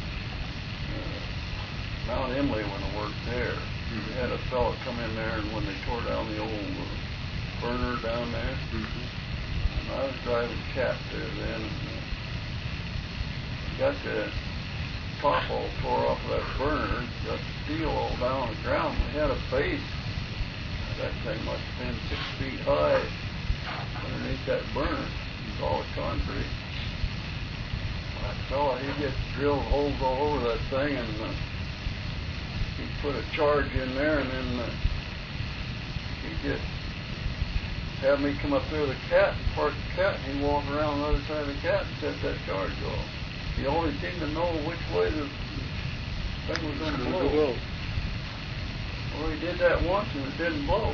uh, Mount Emily when I worked there. Mm-hmm. We had a fellow come in there, and when they tore down the old uh, burner down there. Mm-hmm. And I was driving cat there then. And, uh, got the top all tore off of that burner. Got the steel all down on the ground. We had a base. That thing must have been six feet high underneath that burner. It's all concrete. That fella, he just drilled holes all over that thing, and uh, he put a charge in there, and then uh, he just had me come up there with a cat and park the cat, and he walked around the other side of the cat and set that charge off. He always seemed to know which way the thing was going to blow. Well, he did that once, and it didn't blow.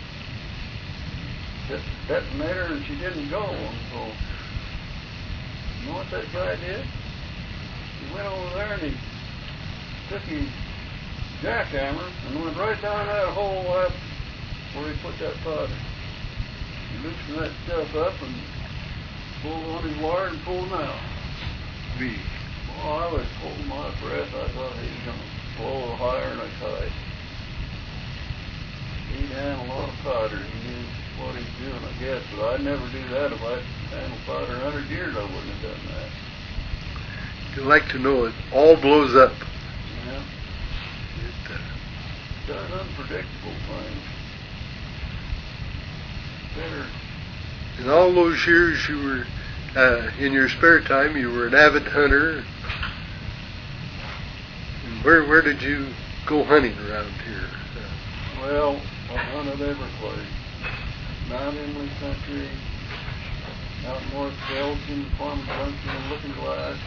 Just detonator, and she didn't go. And so, you know what that guy did? He went over there and he took his jackhammer and went right down that hole up where he put that powder. He loosened that stuff up and pulled on his wire and pulled them out. Me. Well, I was holding my breath. I thought he was going to blow higher than a kite. He'd handle a lot of powder. He knew what he's doing, I guess, but I'd never do that. If I'd handled powder a hundred years, I wouldn't have done that. You'd like to know it all blows up. Yeah. It, uh, Does unpredictable things. Better. in all those years you were, uh, in your spare time, you were an avid hunter. And where where did you go hunting around here? Uh, Well, I hunted every place. Mount Emily Country, out north Belgium, Farm Junction, Looking Glass.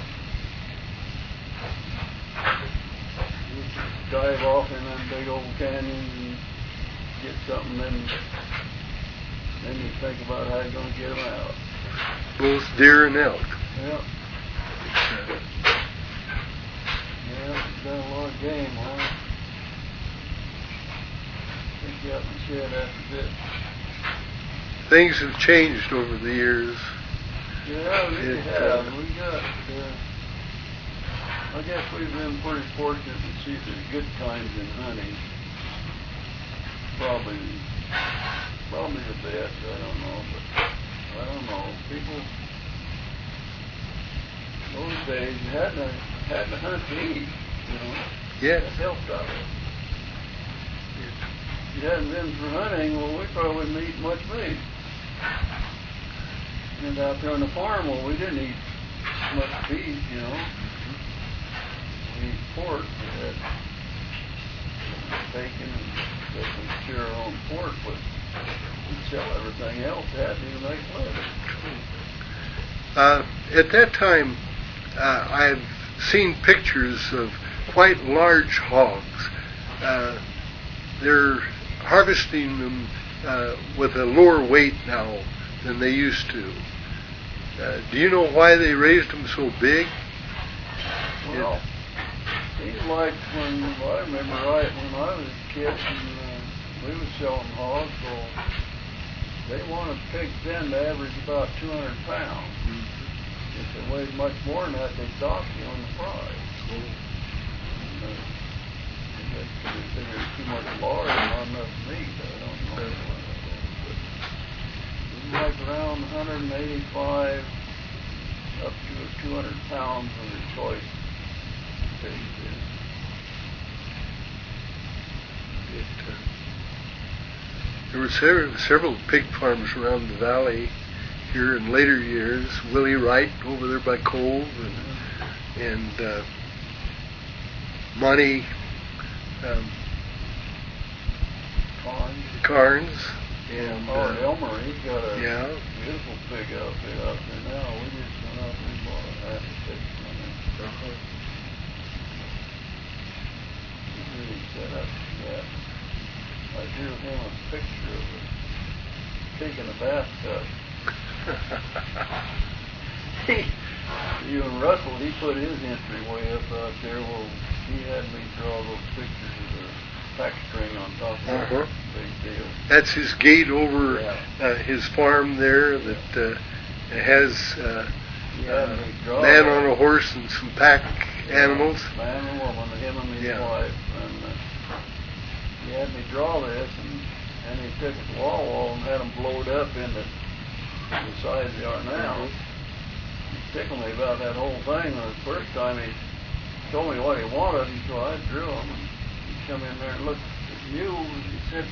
You just dive off in them big old canyons and get something, then then you think about how you're going to get them out. both deer and elk. Yep. Yeah, done a lot of game, huh? I think you got my shed after this. Things have changed over the years. Yeah, we It, have. uh, We got, uh, I guess we've been pretty fortunate to see the good times in hunting. Probably, probably the best. I don't know, but I don't know. People, those days, you had to, had to hunt to eat, you know. Yes. That helped out. If you hadn't been for hunting, well, we probably wouldn't eat much meat. And out there on the farm, well, we didn't eat much beef, you know. We eat pork. We had bacon and stuff. We cured our own pork, but we'd sell everything else. That didn't make leather. Uh, at that time, uh, I've seen pictures of quite large hogs. Uh, they're harvesting them uh, with a lower weight now than they used to. Uh, do you know why they raised them so big? Well, it seemed like when, well, I remember right when I was a kid and uh, we were selling hogs, so they wanted pigs then to average about two hundred pounds. Mm-hmm. If they weighed much more than that, they'd dock you on the price. Oh. And, uh, they figured too much lard and not enough meat. I don't know. But it was like around one hundred eighty-five up to two hundred pounds of the choice pigs is. It, uh, there were several, several pig farms around the valley here in later years. Willie Wright over there by Cove, and, and uh, Monty um, Carnes. Carnes. And, oh, uh, Elmer, he's got a yeah. beautiful pig outfit out there now. We just went out and bought a half a pig from him. Uh-huh. He's really set up for that. I drew him a picture of a pig in a bathtub. he, even Russell, he put his entryway up out there. Well, he had me draw those pictures of the pack string on top of Uh-huh. it. Big deal. That's his gate over Yeah. uh, his farm there that uh, has uh, He had uh, me draw man that. on a horse and some pack animals. Man and woman, him and his Yeah. wife. And uh, he had me draw this and and he took it to Wall Wall and had them blowed up into the size they are now. Mm-hmm. He tickled me about that whole thing. The first time he told me what he wanted, and so I drew him. And he come in there and looked at the mules. He said,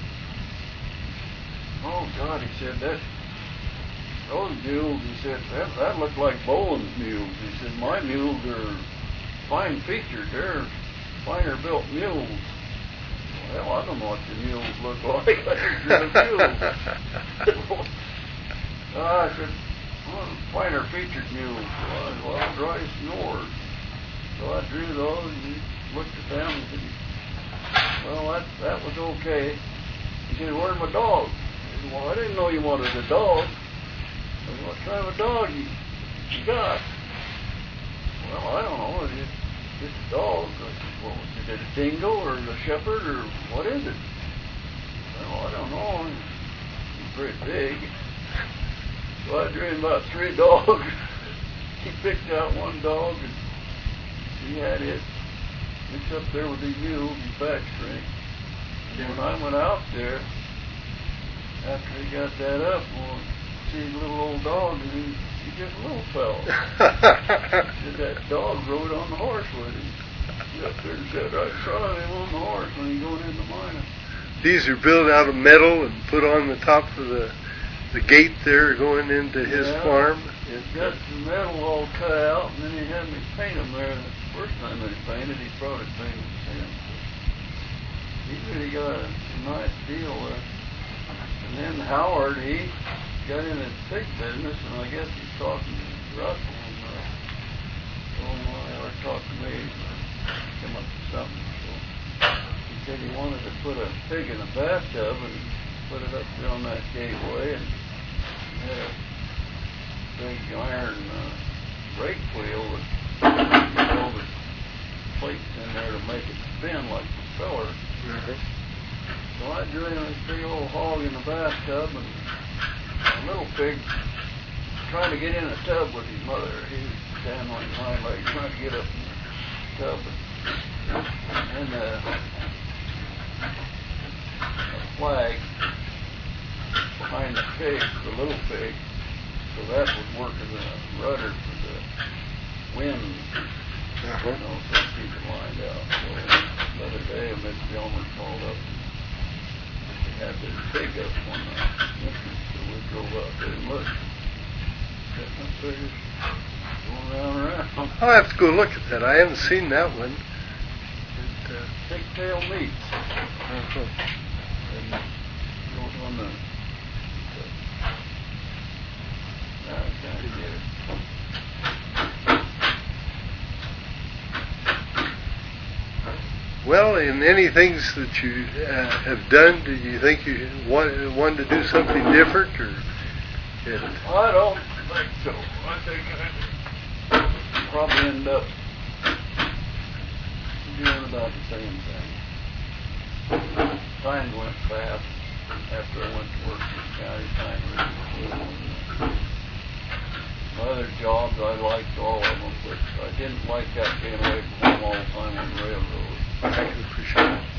"Oh God," he said, "that those mules," he said, that, that looked like Boland's mules. He said, "My mules are fine featured. They're finer built mules." Well, I don't know what the mules look like. I just drew the mules. uh, I said, well, finer featured mules. Well, well I'll draw you some yours. So I drew those and he looked at them and said, well, that, that was okay. He said, "Where's my dog?" I said, "Well, I didn't know you wanted a dog." I said, "What kind of a dog you, you got?" "Well, I don't know. It's just a dog." I said, "Well, is it a dingo or a shepherd or what is it?" "Well, I don't know. He's pretty big." So I drew him about three dogs. He picked out one dog and he had it. It's up there with his mules, his back string. And when I went out there, after he got that up, well, see his little old dog, and he, he's just a little fellow. Said that dog rode on the horse with him. He up there and said, "I saw him on the horse when he going in the mine." These are built out of metal and put on the top of the the gate there going into his yeah, farm. It's got the metal all cut out, and then he had me paint them there. The first time that he painted, he brought it painted him. He really got a nice deal there. And then Howard, he got in the pig business, and I guess he's talking to Russell, and uh, oh, or talking to me, come up with something. So he said he wanted to put a pig in a bathtub and put it up there on that gateway, and had a big iron uh, brake wheel with all the plates in there to make it spin like a propeller. Mm-hmm. So I drew him this big old hog in the bathtub, and a little pig trying to get in the tub with his mother. He was standing on his hind legs trying to get up in the tub. And uh, a flag behind the pig, the little pig, so that was working the rudder for the wind. Uh-huh. You know, so keep it lined out. So the other day, Miss Gilmer called up. They had this pig up on the entrance, so we drove up there and looked. That pig going round and round. I'll have to go look at that. I haven't seen that one. It, uh, pigtail meats. Uh-huh. And it goes on the. Now I'm trying to get it. Well, in any things that you uh, have done, do you think you want, want to do something different, or? It... I don't think so. I think I'd probably end up doing about the same thing. Time went fast after I went to work for the county. Time really flew. My other jobs, I liked all of them, but I didn't like that being away from home all the time on the railroad. I can appreciate it.